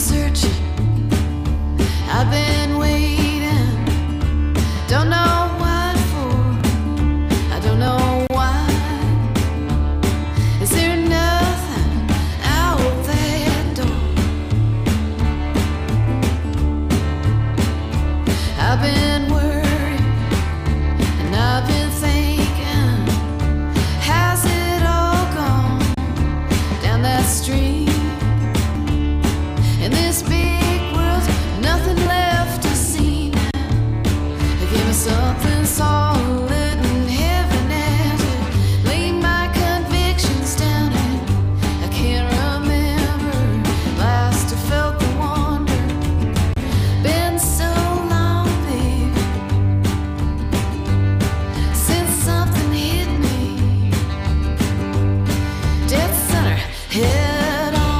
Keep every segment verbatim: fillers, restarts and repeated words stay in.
searching, I've been waiting, don't know what for, I don't know why. Is there nothing out that door? I've been worried and I've been thinking, has it all gone down that street? In this big world, nothing left to see now. Give me something solid and heavy-handed, lay my convictions down in. I can't remember last I felt the wonder. Been so long, baby, since something hit me dead center, head on.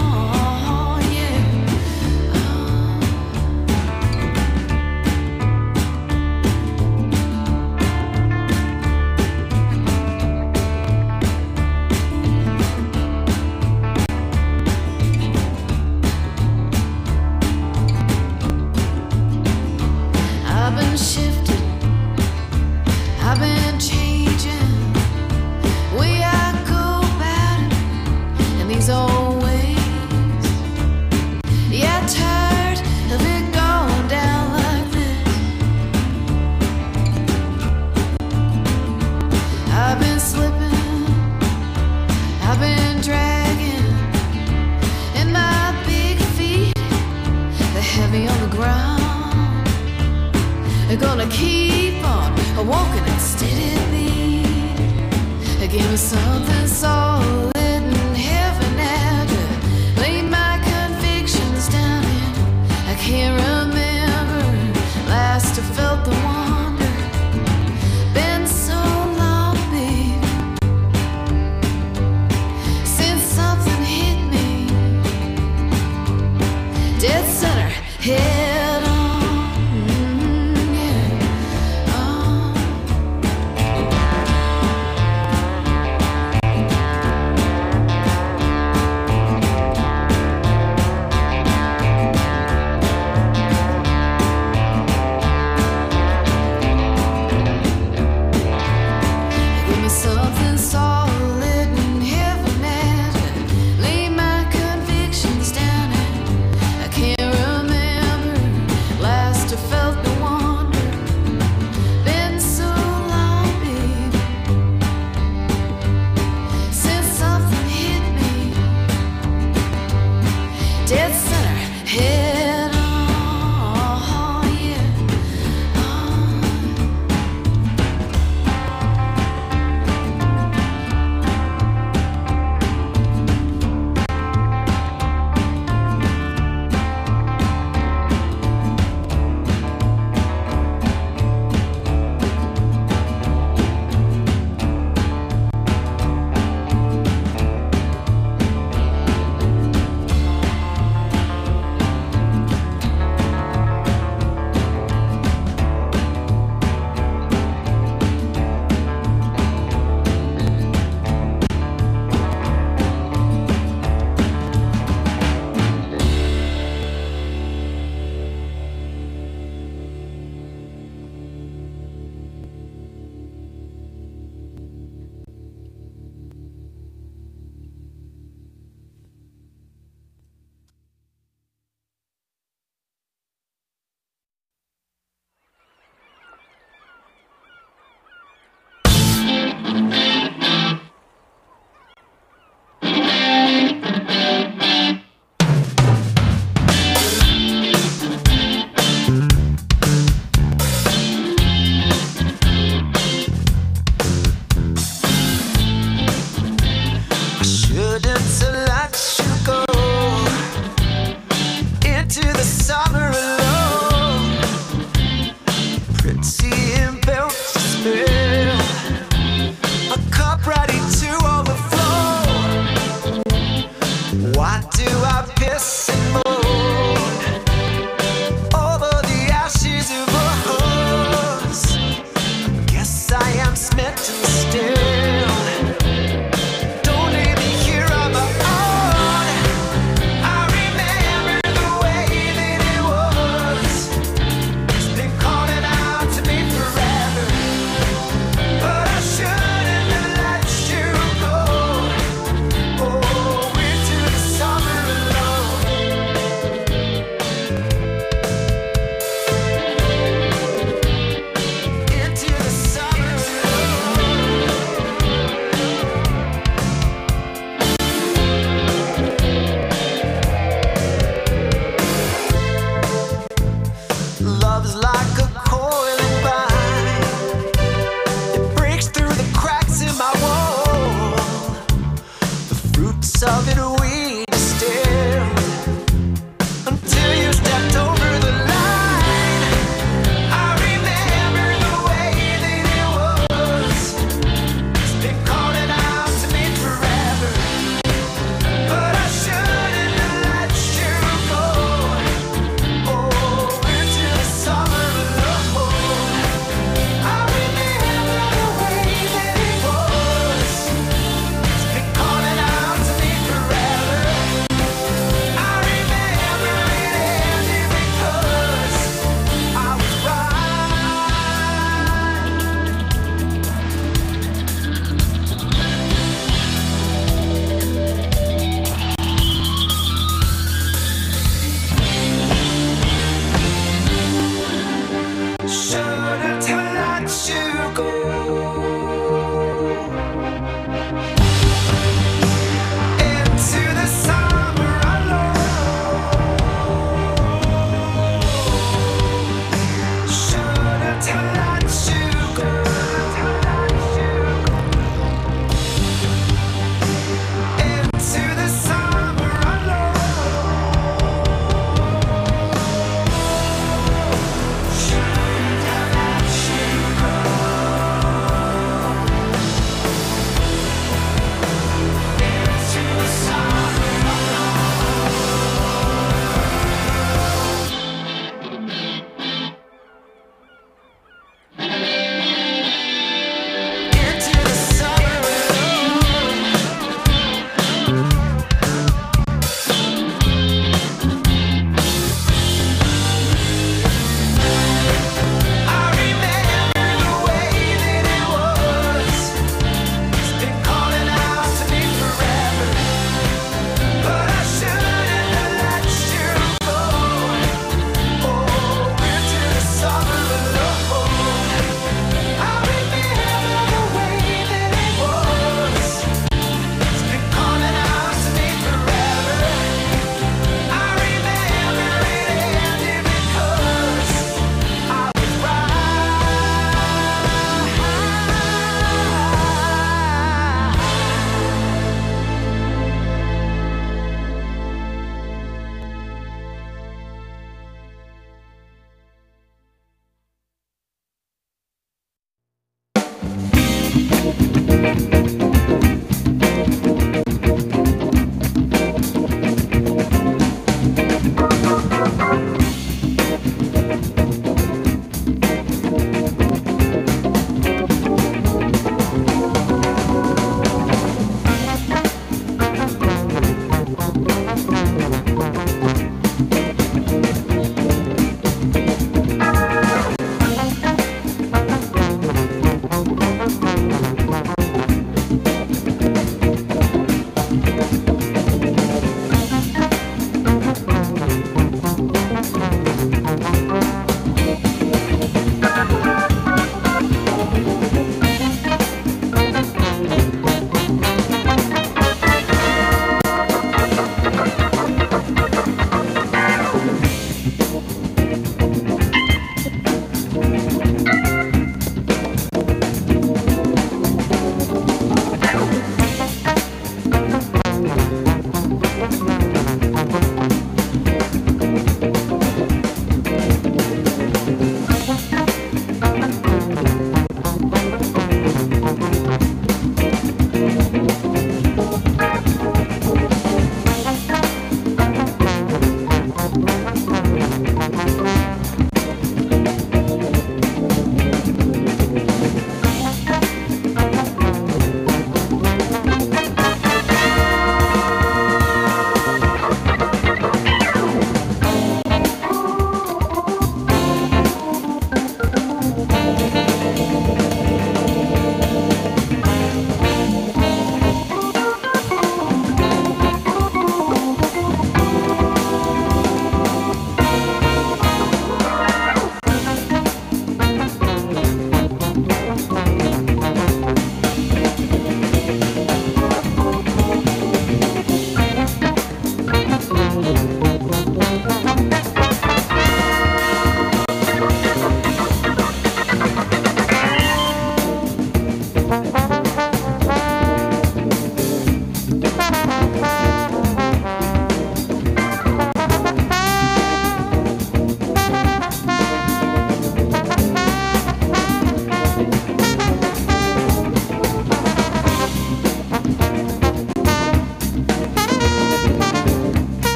I've been shifting, I've been changing, way I go about it in these old ways. Yeah, tired of it going down like this. I've been slipping, I've been dragging, and my big feet, they're heavy on the ground. They're gonna keep on walking at steady beat. Give me something solid and heavy-handed, lay my convictions down in. I can't remember last I felt the wonder. Been so long, baby, since something hit me dead center, head on. Something solid and heavy-handed, lay my convictions down in. I can't remember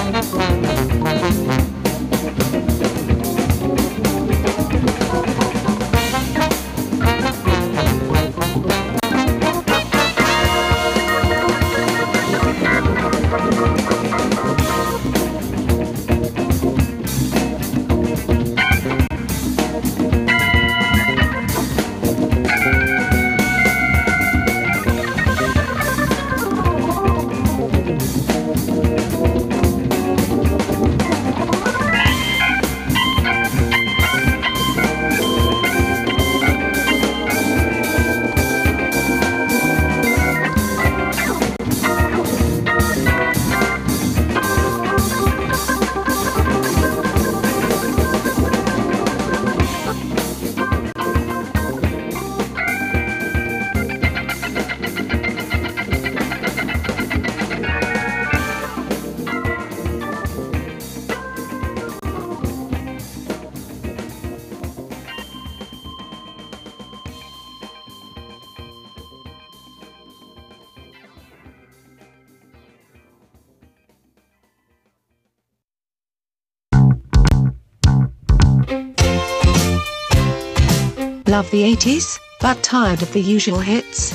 Love the eighties, but tired of the usual hits?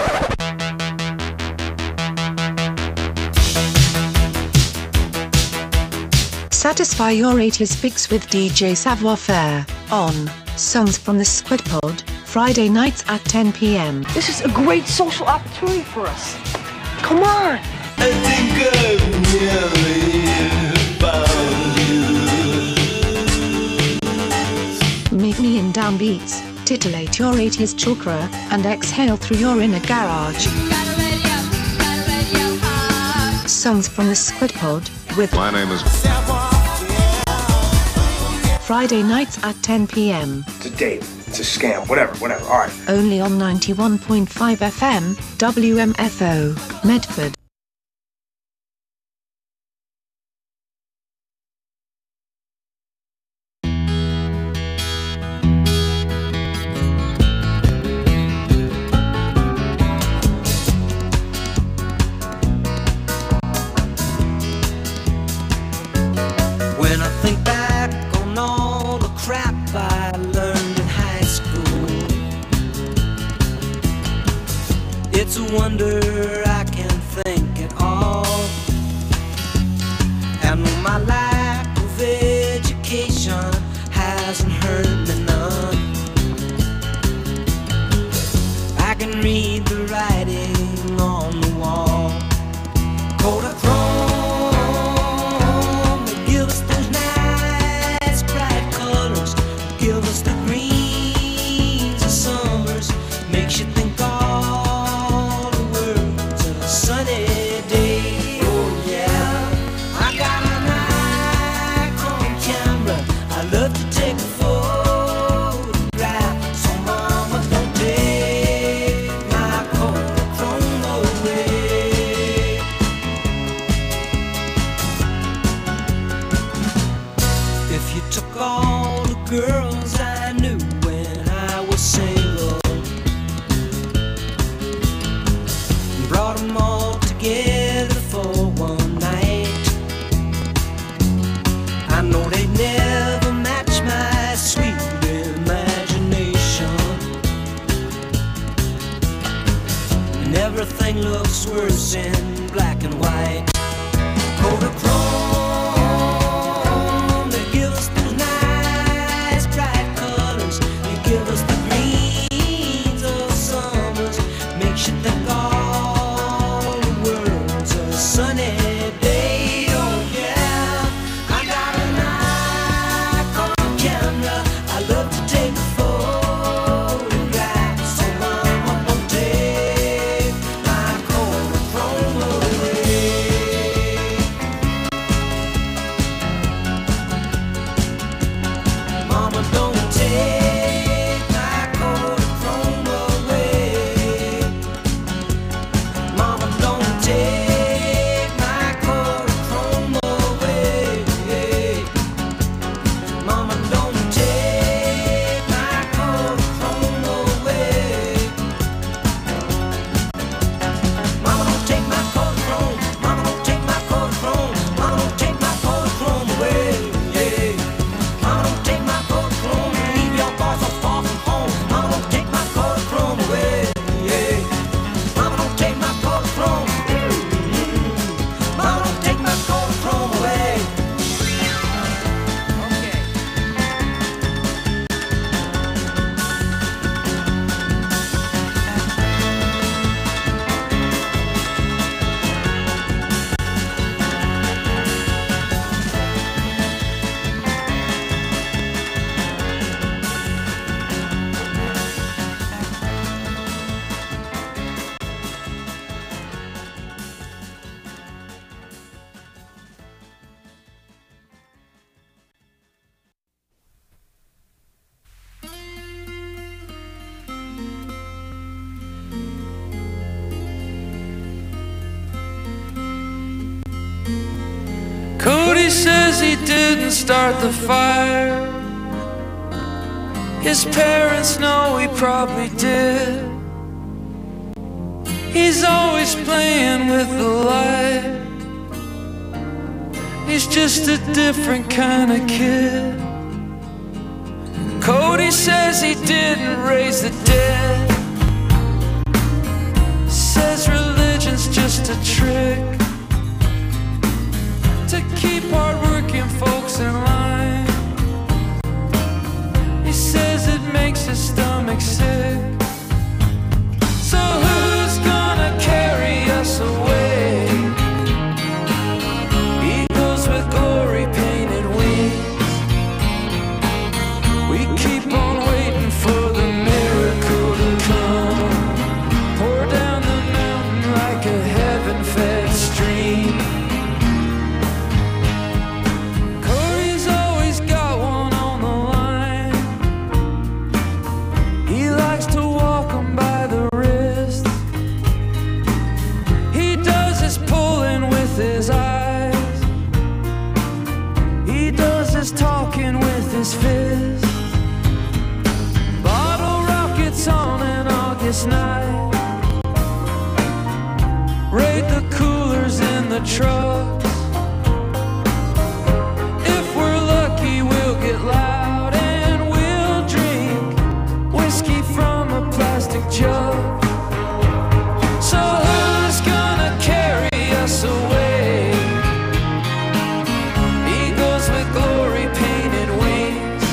Satisfy your eighties fix with D J Savoir Faire, on Songs from the Squid Pod, Friday nights at ten p m. This is a great social opportunity for us. Come on! I think I've nearly found you. Meet me in downbeats, titillate your eighties chakra, and exhale through your inner garage. Songs from the Squid Pod, with My name is Friday nights at ten p m. It's a date. It's a scam. Whatever, whatever. All right. Only on ninety-one point five F M, W M F O, Medford. When I think back on all the crap I learned in high school, it's a wonder I can think at all. And my lack of education hasn't hurt me none. I can read the writing on the wall. Kodachrome, they give us those nice bright colors, give us the greens of summers, makes you think all the world's a sunny day. Oh yeah, I got an Nikon camera, I love to take a photograph, so mama don't take my Kodachrome away. If you took all the girls I knew when I was single and brought them all together for one night, I know they'd never match my sweet imagination. And everything looks worse in black and white. Kodachrome, they give us those nice bright colors, they give us the greens of summers, makes you think all the world's a sunny day. Oh yeah, I got a Nikon camera, I love to take a photograph, so mama don't take my Kodachrome away. says he didn't start the fire. His parents know he probably did. He's always playing with the light. He's just a different kind of kid. Cody says he didn't raise the dead. Says religion's just a trick to keep hard-working folks in line. He says it makes his stomach sick. So who's gonna carry us away? Eagles with glory painted wings. We keep on waiting for the miracle to come. Pour down the mountain like a heaven-fed stream. Corey's always got one on the line. He likes to walk 'em by the wrist. He does his pulling with his eyes. He does his talking with his fist. Bottle rockets on an August night. Raid the coolers in the trucks. If we're lucky, we'll get loud and we'll drink whiskey from a plastic jug. So who's gonna carry us away? Eagles with glory painted wings.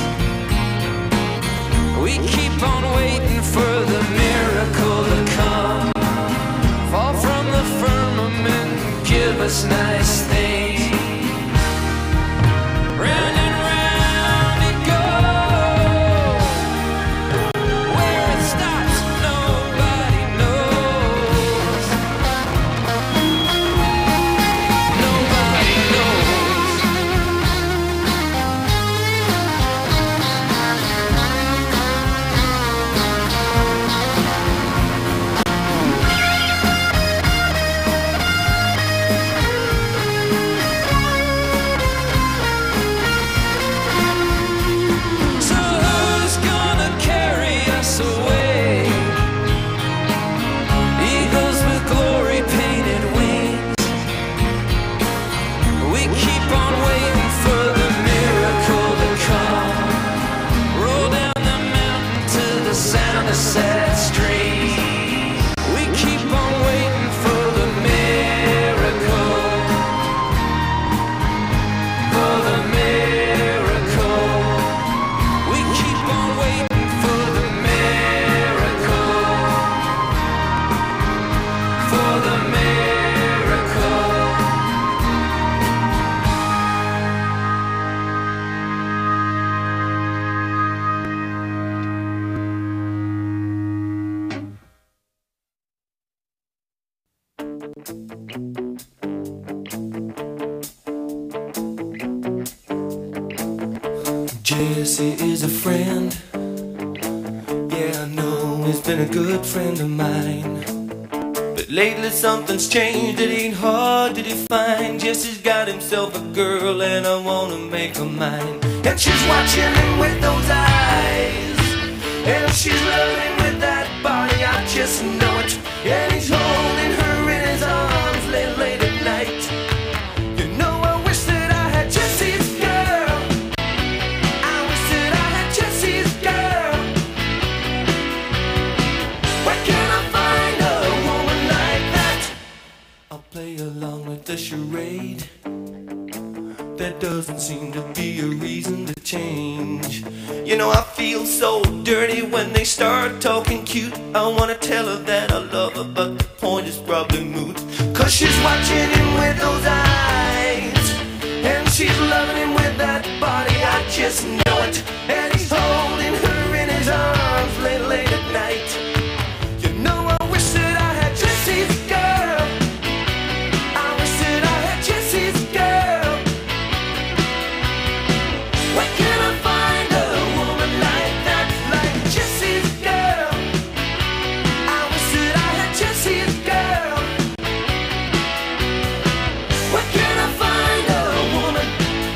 We keep on waiting for the miracle to come. Fall from the firmament and give us nice things. Round and round it goes. Where it stops, nobody knows. Nobody knows. So who's gonna carry us away? Eagles with glory painted wings. We keep on waiting for the miracle to come. Roll down the mountain to the sound of sad streams. We keep on waiting for the miracle. For the miracle. We keep on waiting for the miracle. For the miracle. Jesse is a friend. Yeah, I know he's been a good friend of mine. But lately something's changed, it ain't hard to define. Jesse's got himself a girl and I wanna make her mine. And she's watching him with those eyes, and she's loving with that body, I just know it. And he's holding her in his arms late, late at night. You know I wish that I had Jesse's girl. I wish that I had Jesse's girl. Where can I find a woman like that? I'll play along with the charade. There doesn't seem to be a reason to change. You know I feel so dirty when they start talking cute. I wanna tell her that I love her, but the point is probably moot. Cause she's watching him with those eyes, and she's loving him with that body, I just know it. And he's holding her in his arms late, late at night. You know I wish that I had Jesse's girl. I wish that I had Jesse's girl. Where can I find a woman like that, like Jesse's girl? I wish that I had Jesse's girl. Where can I find a woman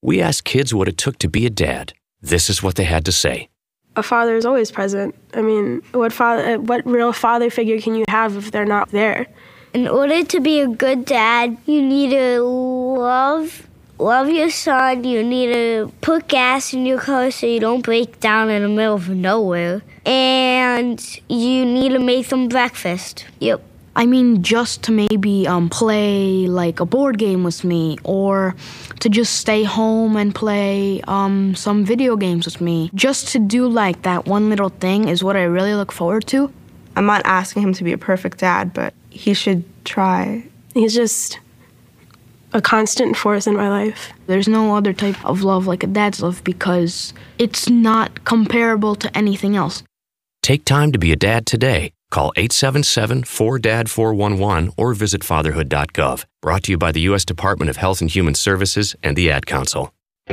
We asked kids what it took to be a dad. This is what they had to say. A father is always present. I mean, what father, what real father figure can you have if they're not there? In order to be a good dad, you need to love, love your son. You need to put gas in your car so you don't break down in the middle of nowhere. And you need to make them breakfast. Yep. I mean, just to maybe um, play like a board game with me, or to just stay home and play um, some video games with me. Just to do like that one little thing is what I really look forward to. I'm not asking him to be a perfect dad, but he should try. He's just a constant force in my life. There's no other type of love like a dad's love because it's not comparable to anything else. Take time to be a dad today. Call eight seven seven, four D A D four one one or visit fatherhood dot gov. Brought to you by the U S Department of Health and Human Services and the Ad Council.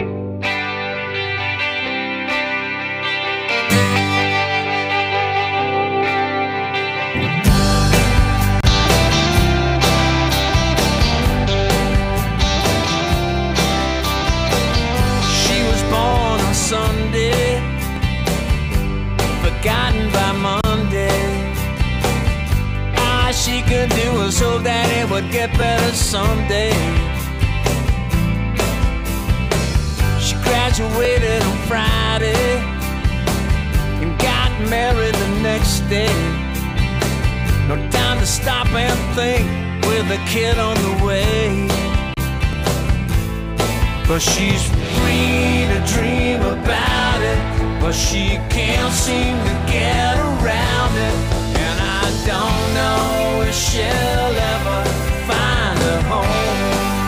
She was born on Sunday, forgotten by Monday. All she could do was hope that it would get better someday. She graduated on Friday and got married the next day. No time to stop and think with a kid on the way. But she's free to dream about it, but she can't seem to get around it. And I don't know if she'll ever find a home.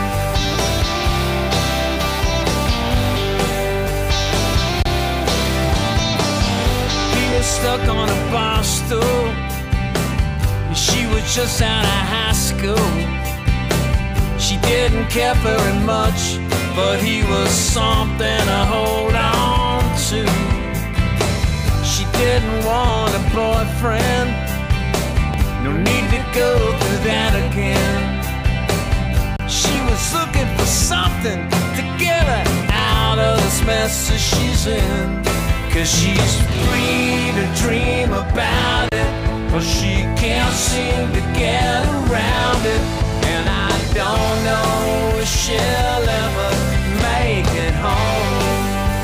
He was stuck on a bar stool. She was just out of high school. She didn't care very much, but he was something to hold on to. She didn't want a boyfriend, no need to go through that again. She was looking for something to get her out of this mess that she's in. Cause she's free to dream about it, but she can't seem to get around it. And I don't know if she'll ever make it home.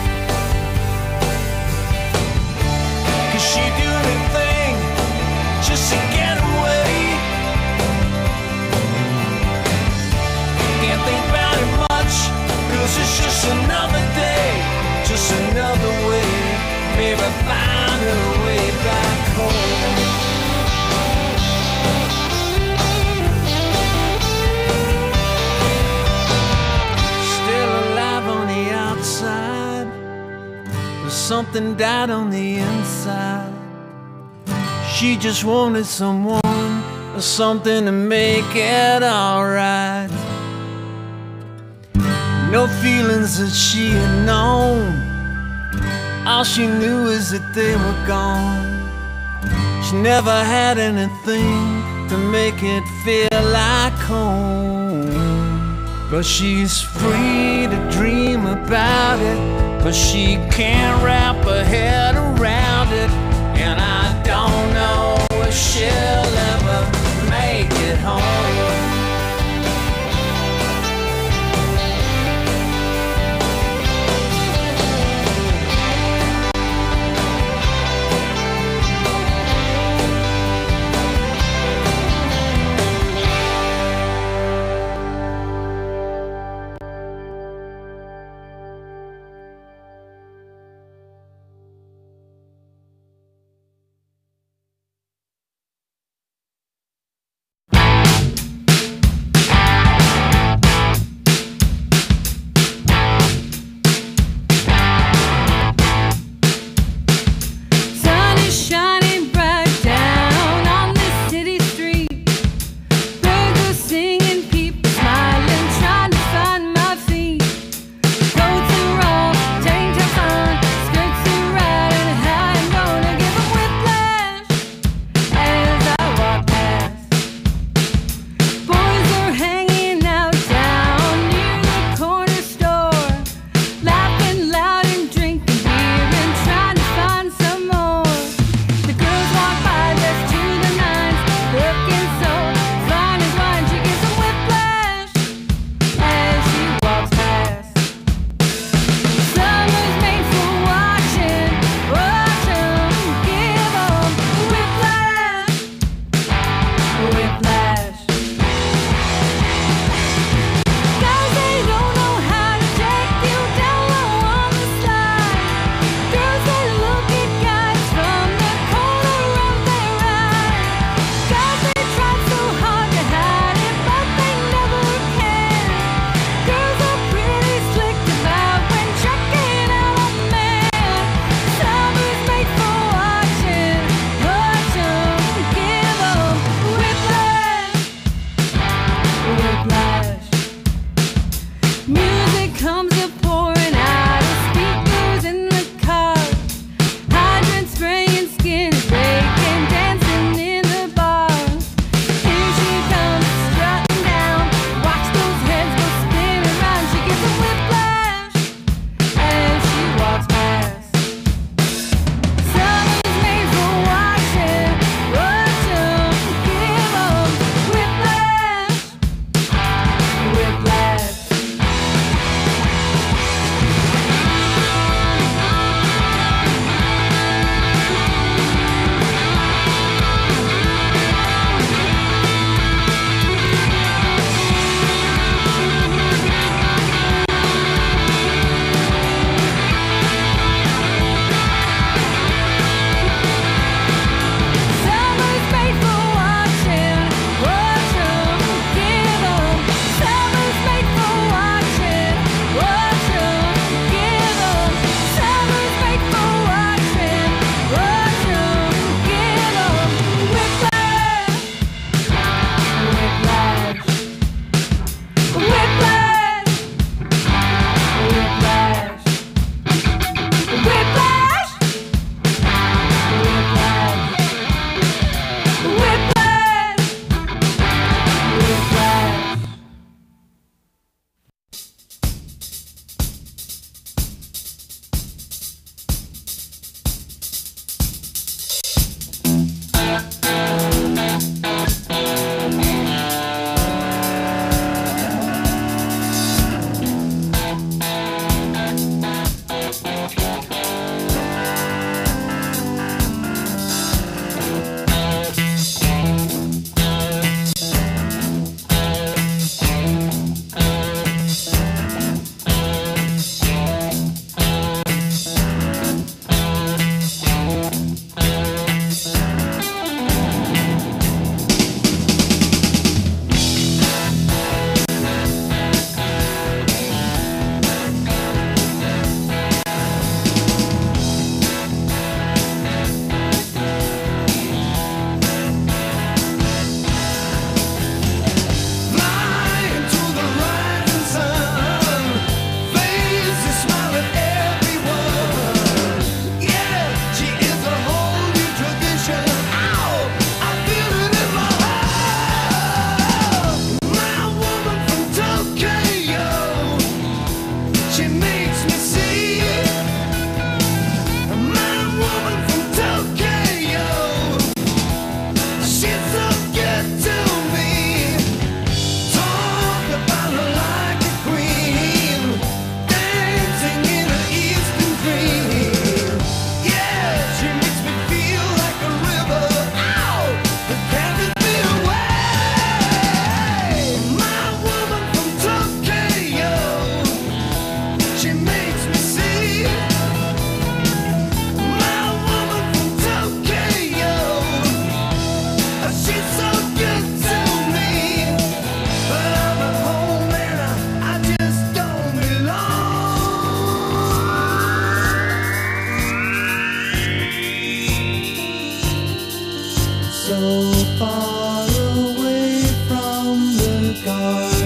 Cause she do anything just to get away. Can't think about it much, cause it's just another day, just another way. Maybe find her way back home. Something died on the inside. She just wanted someone or something to make it alright. No feelings that she had known. All she knew is that they were gone. She never had anything to make it feel like home. But she's free to dream about it, but she can't wrap her head around it. And I don't know if she'll ever make it home.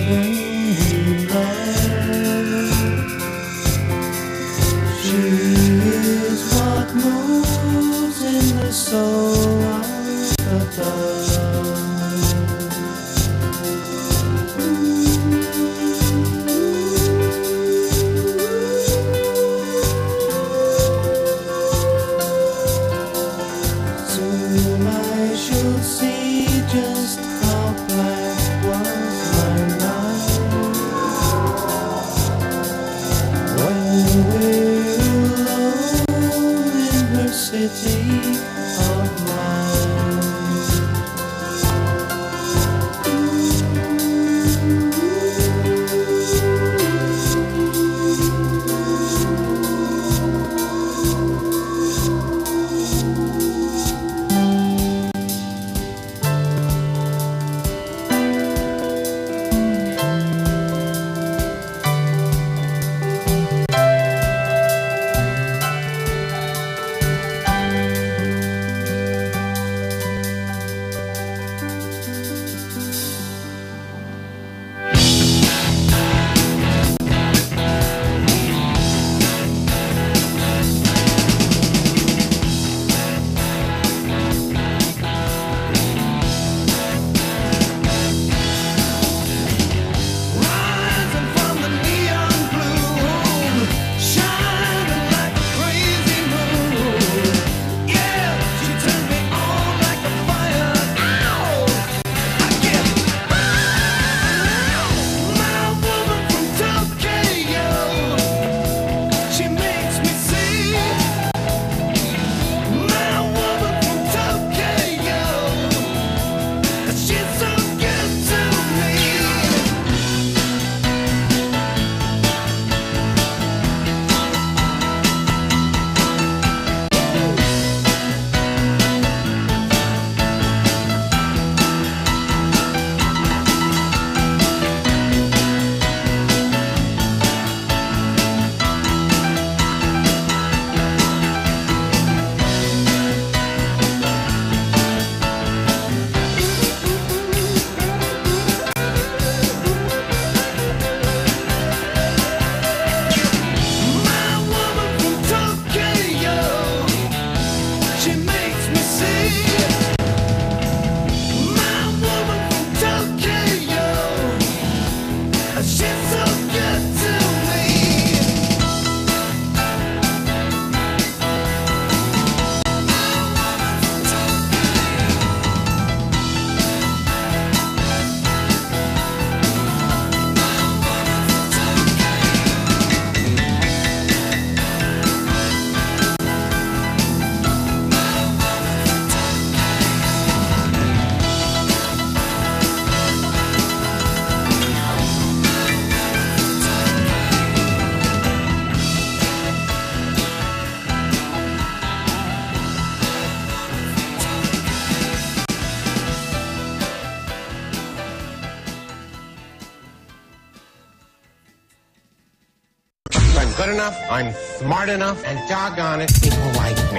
good enough, I'm smart enough, and doggone it, people like me.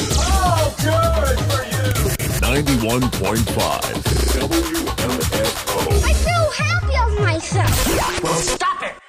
Oh, good for you! ninety-one point five W M F O. I feel happy of myself. Well, stop it!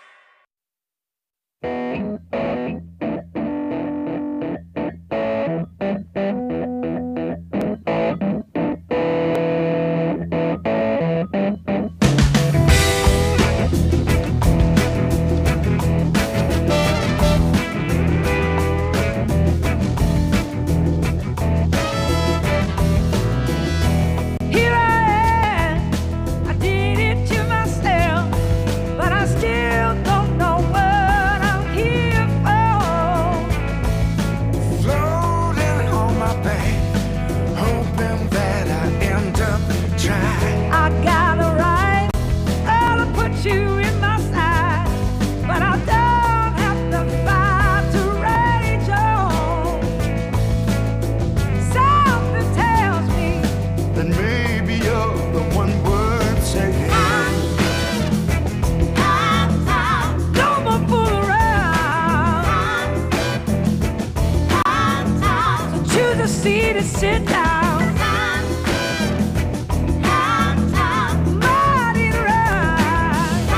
Sit down. Mighty right.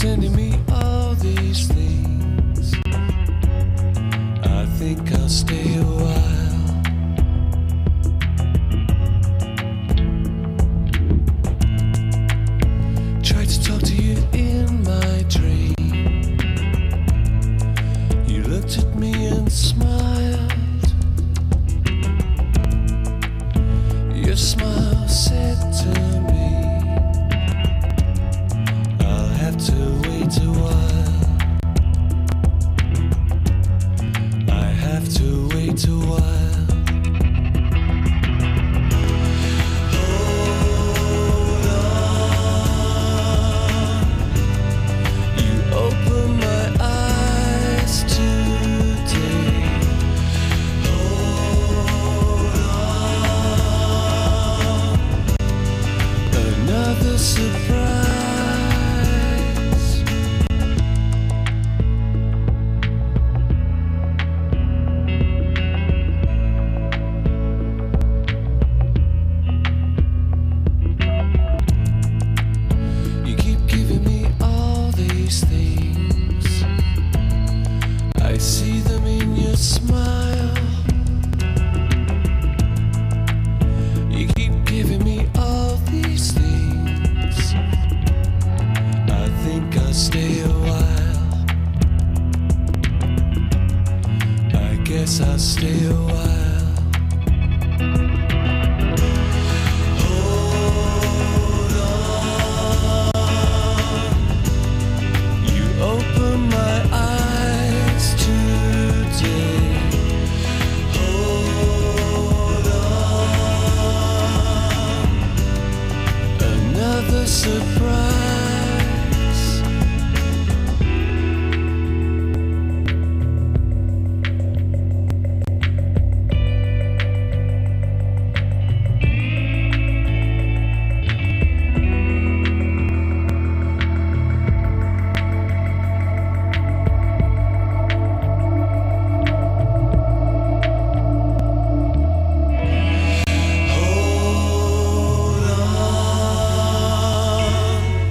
sending me all these things. I think I'll stay a while. Tried to talk to you in my dream. You looked at me and smiled. Your smile said to me, I'll have to wait a while. I have to wait a while. Hold on. You open my eyes today. Hold on. Another surprise. You keep giving me all these things. I see them in your smile. You keep giving me all these things. I think I'll stay a while. I guess I'll stay a while. Hold on. You open my eyes today. Hold on. Another surprise. Hold on.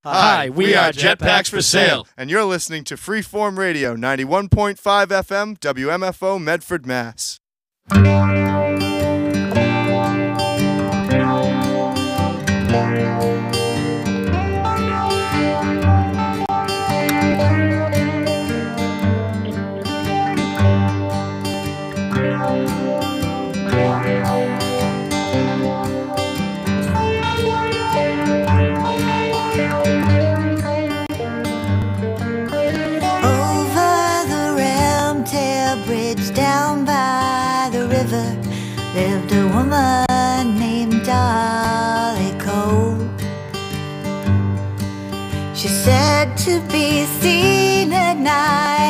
Hi, we are Jetpacks for Sale. And you're listening to Freeform Radio, ninety-one point five F M, W M F O, Medford, Mass. Down by the river lived a woman named Dolly Cole. She said to be seen at night